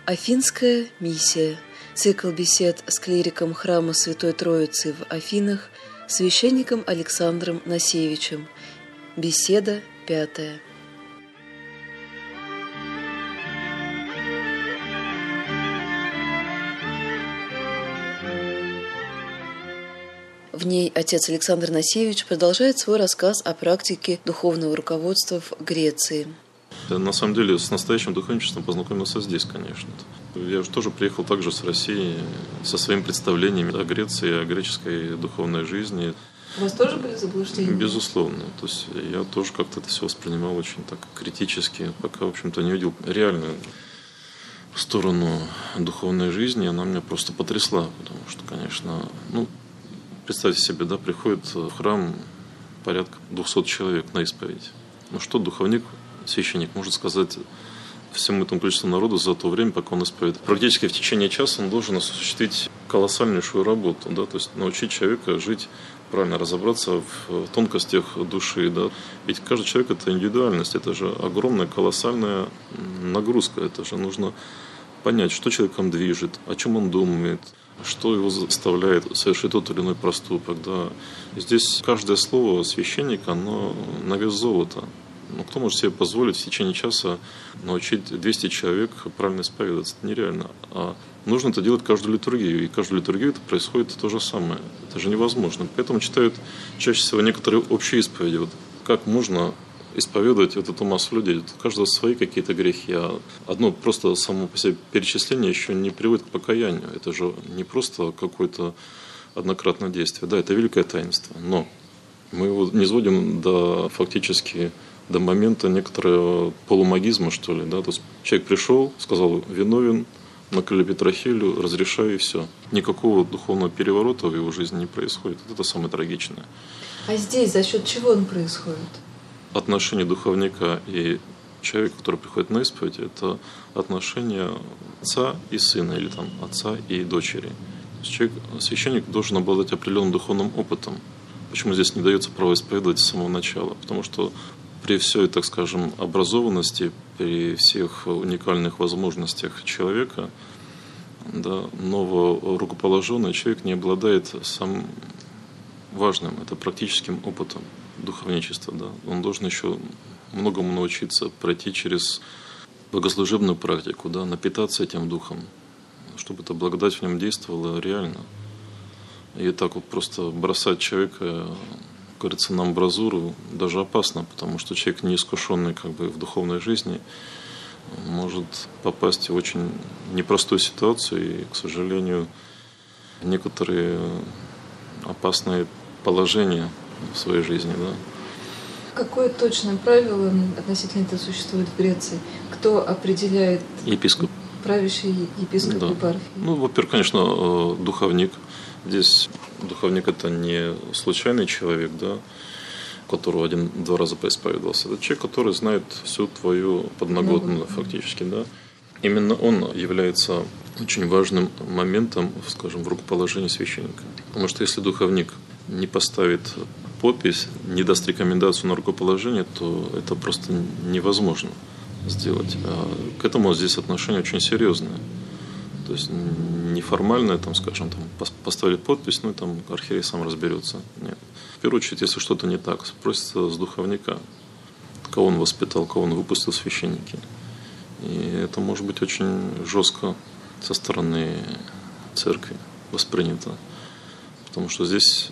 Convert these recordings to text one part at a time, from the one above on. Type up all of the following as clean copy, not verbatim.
Афинская миссия. Цикл бесед с клириком храма Святой Троицы в Афинах, священником Александром Насевичем. Беседа 5. В ней отец Александр Насевич продолжает свой рассказ о практике духовного руководства в Греции. На самом деле с настоящим духовничеством познакомился здесь, конечно. Я же тоже приехал также с России со своими представлениями о Греции, о греческой духовной жизни. У вас тоже были заблуждения? Безусловно. То есть я тоже как-то это все воспринимал очень так критически, пока, в общем-то, не увидел реальную сторону духовной жизни. Она меня просто потрясла, потому что, конечно, представьте себе, приходит в храм порядка 200 человек на исповедь. Что духовник, священник может сказать всему этому количеству народу за то время, пока он исповедует? Практически в течение часа он должен осуществить колоссальнейшую работу, то есть научить человека жить правильно, разобраться в тонкостях души. Ведь каждый человек – это индивидуальность, это же огромная, колоссальная нагрузка, это же нужно понять, что человеком движет, о чем он думает, что его заставляет совершить тот или иной проступок. Здесь каждое слово священника, оно на вес золота. Кто может себе позволить в течение часа научить 200 человек правильно исповедоваться? Это нереально. А нужно это делать каждую литургию. И каждую литургию это происходит то же самое. Это же невозможно. Поэтому читают чаще всего некоторые общие исповеди. Как можно исповедовать эту массу людей? У каждого свои какие-то грехи. А одно просто само по себе перечисление еще не приводит к покаянию. Это же не просто какое-то однократное действие. Это великое таинство. Но мы его не сводим до момента некоторого полумагизма, что ли. То есть человек пришел, сказал виновен, накрыли Петрохилью, разрешаю и все. Никакого духовного переворота в его жизни не происходит. Это самое трагичное. А здесь за счет чего он происходит? Отношение духовника и человека, который приходит на исповедь, это отношение отца и сына, или отца и дочери. Священник должен обладать определенным духовным опытом. Почему здесь не дается право исповедовать с самого начала? Потому что при всей, образованности, при всех уникальных возможностях человека, новорукоположенный человек не обладает самым важным, это практическим опытом духовничества. Он должен еще многому научиться, пройти через богослужебную практику, напитаться этим духом, чтобы эта благодать в нем действовала реально. И так просто бросать человека, говорится, на амбразуру даже опасно, потому что человек, неискушенный в духовной жизни, может попасть в очень непростую ситуацию и, к сожалению, некоторые опасные положения в своей жизни. Какое точное правило относительно этого существует в Греции? Кто определяет? Епископ. Правящий епископ епархии? Во-первых, конечно, духовник. Здесь духовник – это не случайный человек, у которого 1-2 раза поисповедовался. Это человек, который знает всю твою подноготную фактически. Именно он является очень важным моментом, в рукоположении священника. Потому что если духовник не поставит подпись, не даст рекомендацию на рукоположение, то это просто невозможно сделать. К этому здесь отношение очень серьезное. То есть неформальное, поставили подпись, архиерей сам разберется. Нет. В первую очередь, если что-то не так, спросится с духовника, кого он воспитал, кого он выпустил в священники. И это может быть очень жестко со стороны церкви воспринято. Потому что здесь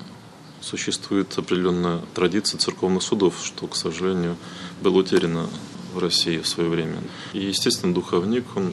существует определенная традиция церковных судов, что, к сожалению, было утеряно в России в свое время. И, естественно, духовник, он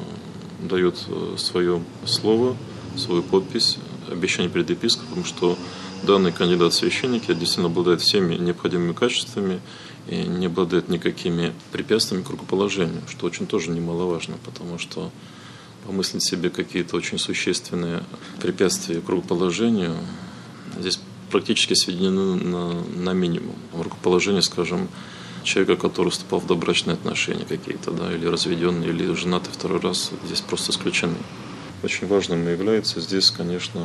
дает свое слово, свою подпись, обещание перед епископом, что данный кандидат в священники действительно обладает всеми необходимыми качествами и не обладает никакими препятствиями к рукоположению, что очень тоже немаловажно, потому что помыслить себе какие-то очень существенные препятствия к рукоположению здесь практически сведены на минимум. Рукоположение, человека, который вступал в добрачные отношения какие-то, или разведенный, или женатый 2-й раз, здесь просто исключены. Очень важным является здесь, конечно,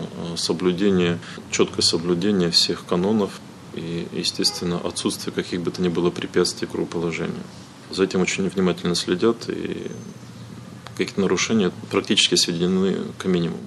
четкое соблюдение всех канонов и, естественно, отсутствие каких бы то ни было препятствий к рукоположению. За этим очень внимательно следят, и какие-то нарушения практически сведены к минимуму.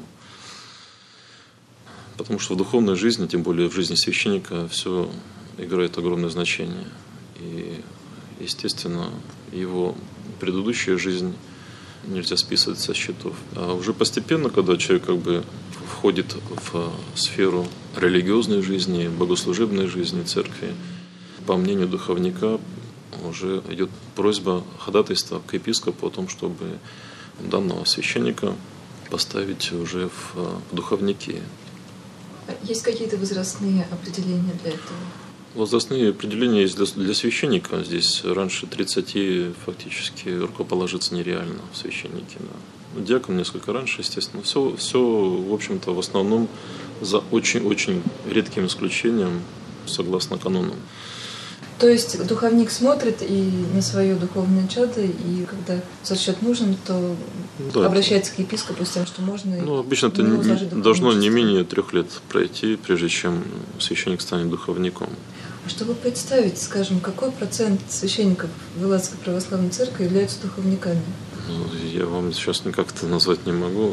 Потому что в духовной жизни, тем более в жизни священника, все играет огромное значение. И, естественно, его предыдущая жизнь нельзя списывать со счетов. А уже постепенно, когда человек как бы входит в сферу религиозной жизни, богослужебной жизни церкви, по мнению духовника, уже идет просьба, ходатайства к епископу о том, чтобы данного священника поставить уже в духовники. Есть какие-то возрастные определения для этого? Возрастные определения есть для священника. Здесь раньше 30 фактически рукоположиться нереально в священнике. Да. Диакон несколько раньше, естественно. Все, в общем-то, в основном за очень-очень редким исключением, согласно канонам. То есть духовник смотрит и на свое духовное чадо, и когда зачет нужен, то да, обращается к епископу с тем, что можно. Обычно это должно не менее 3 лет пройти, прежде чем священник станет духовником. А чтобы представить, скажем, какой процент священников в Элладской православной церкви являются духовниками? Я вам сейчас никак это назвать не могу.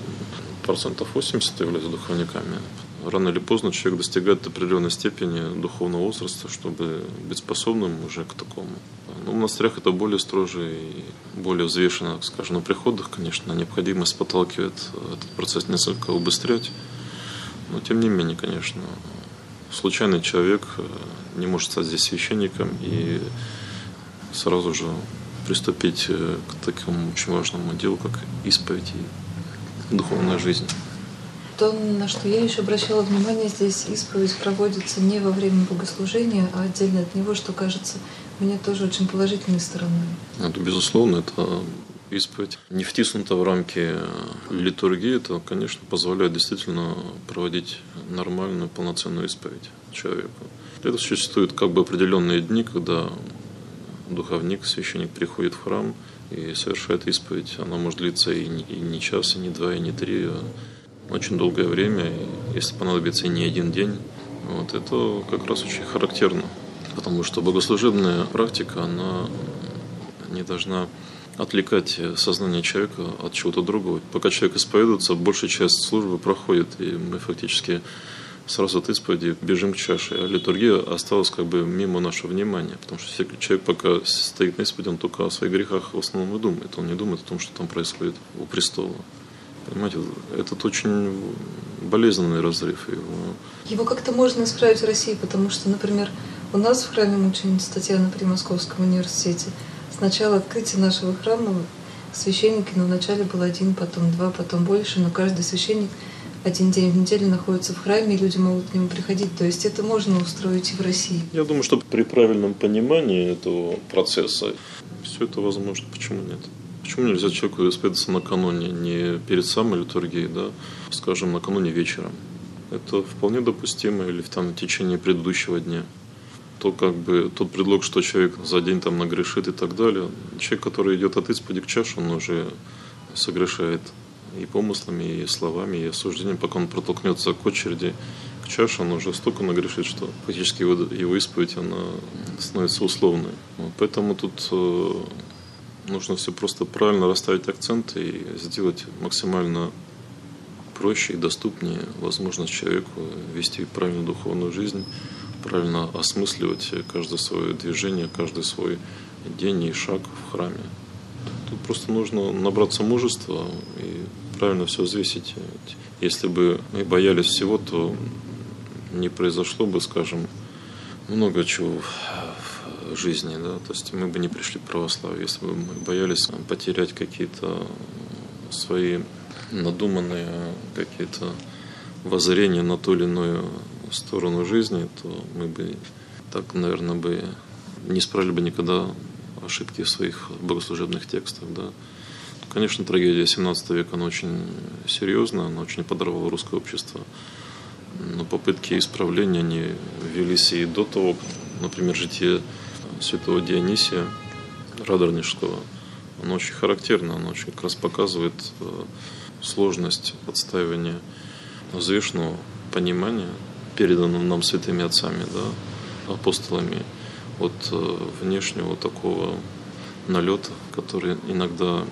80% являются духовниками. Рано или поздно человек достигает определенной степени духовного возраста, чтобы быть способным уже к такому. Но в монастырях это более строже и более взвешенно, скажем, на приходах, конечно, необходимость подталкивает этот процесс несколько убыстрять. Но тем не менее, конечно, случайный человек не может стать здесь священником и сразу же приступить к такому очень важному делу, как исповедь и духовная жизнь. То, на что я еще обращала внимание, здесь исповедь проводится не во время богослужения, а отдельно от него, что кажется мне тоже очень положительной стороной. Это, безусловно, это исповедь не втиснута в рамки литургии, это, конечно, позволяет действительно проводить нормальную, полноценную исповедь человеку. Это существуют как бы определенные дни, когда духовник, священник приходит в храм и совершает исповедь. Она может длиться и не час, и не 2, и не 3, очень долгое время, если понадобится и не один день. Это как раз очень характерно, потому что богослужебная практика, она не должна отвлекать сознание человека от чего-то другого. Пока человек исповедуется, большая часть службы проходит, и мы фактически сразу от исповеди бежим к чаше. А литургия осталась как бы мимо нашего внимания, потому что человек, пока стоит на исповеди, он только о своих грехах в основном и думает. Он не думает о том, что там происходит у престола. Понимаете, этот очень болезненный разрыв. Его как-то можно исправить в России, потому что, например, у нас в храме мученицы Татьяны при Московском университете с начала открытия нашего храма священники, вначале был 1, потом 2, потом больше, но каждый священник 1 день в неделю находится в храме, и люди могут к нему приходить. То есть это можно устроить и в России. Я думаю, что при правильном понимании этого процесса все это возможно. Почему нет? Почему нельзя человеку исповедаться накануне, не перед самой литургией, да, скажем, накануне вечером? Это вполне допустимо, или в течение предыдущего дня. Тот предлог, что человек за день там нагрешит и так далее. Человек, который идет от исповеди к чаше, он уже согрешает и помыслами, и словами, и осуждением. Пока он протолкнется к очереди к чаше, он уже столько нагрешит, что фактически его исповедь она становится условной. Поэтому тут нужно все просто правильно расставить акценты и сделать максимально проще и доступнее возможность человеку вести правильную духовную жизнь, правильно осмысливать каждое свое движение, каждый свой день и шаг в храме. Тут просто нужно набраться мужества и правильно все взвесить. Если бы мы боялись всего, то не произошло бы, скажем, много чего в жизни, да, то есть мы бы не пришли к православию, если бы мы боялись потерять какие-то свои надуманные какие-то воззрения на ту или иную сторону жизни, то мы бы так, наверное, не исправили бы никогда ошибки в своих богослужебных текстах, да. Конечно, трагедия 17 века, она очень серьезная, она очень подорвала русское общество, но попытки исправления, они велись и до того, например, житие святого Дионисия Радарнежского, оно очень характерно, оно очень как раз показывает сложность отстаивания взвешенного понимания, переданного нам святыми отцами, да, апостолами, от внешнего такого налета, который иногда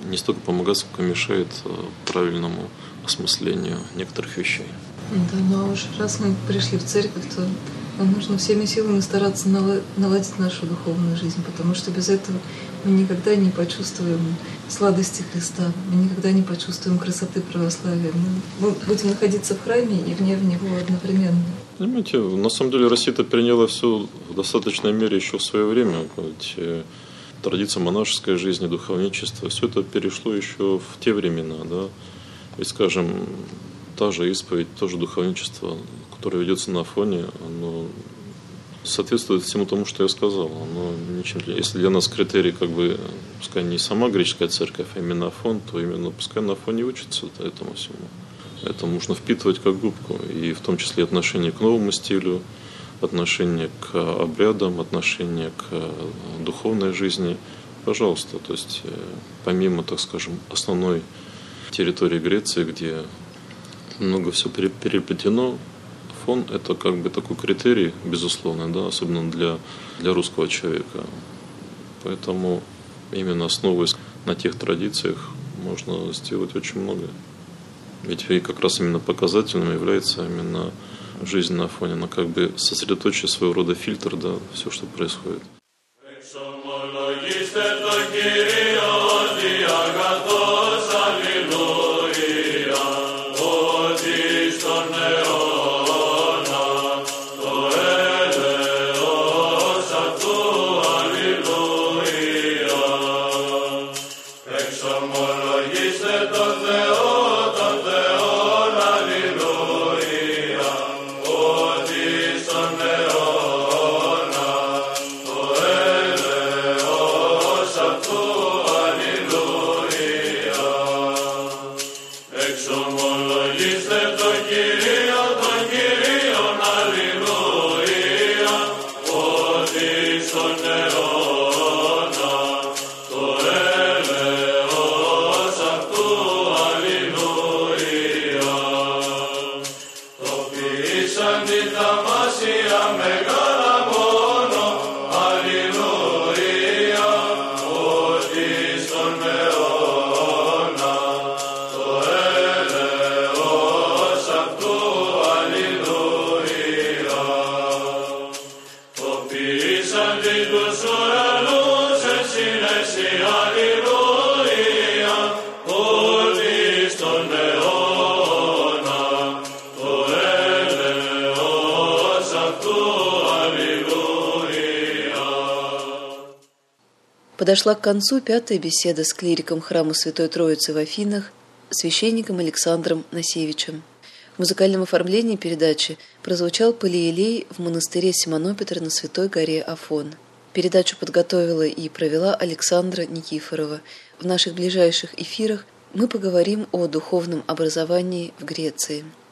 не столько помогает, сколько мешает правильному осмыслению некоторых вещей. Да, но уж раз мы пришли в церковь, то нам нужно всеми силами стараться наладить нашу духовную жизнь, потому что без этого мы никогда не почувствуем сладости Христа, мы никогда не почувствуем красоты православия. Мы будем находиться в храме и вне него одновременно. Понимаете, на самом деле Россия-то приняла все в достаточной мере еще в свое время. Ведь традиция монашеской жизни, духовничества, все это перешло еще в те времена. Да? Ведь, скажем, та же исповедь, то же духовничество, которое ведется на Афоне, оно соответствует всему тому, что я сказал. Оно ничем, если для нас критерий, пускай не сама греческая церковь, а именно Афон, то именно пускай на Афоне учатся этому всему. Это нужно впитывать как губку, и в том числе отношение к новому стилю, отношение к обрядам, отношение к духовной жизни. Пожалуйста, то есть помимо, так скажем, основной территории Греции, где много все переплетено, Афон – это такой критерий, безусловно, да, особенно для русского человека. Поэтому именно основываясь на тех традициях, можно сделать очень многое. Ведь и как раз именно показательным является именно жизнь на Афоне. Она сосредоточит своего рода фильтр, да, все, что происходит. Подошла к концу пятая беседа с клириком храма Святой Троицы в Афинах, священником Александром Насевичем. В музыкальном оформлении передачи прозвучал Палиелей в монастыре Симонопетра на Святой горе Афон. Передачу подготовила и провела Александра Никифорова. В наших ближайших эфирах мы поговорим о духовном образовании в Греции.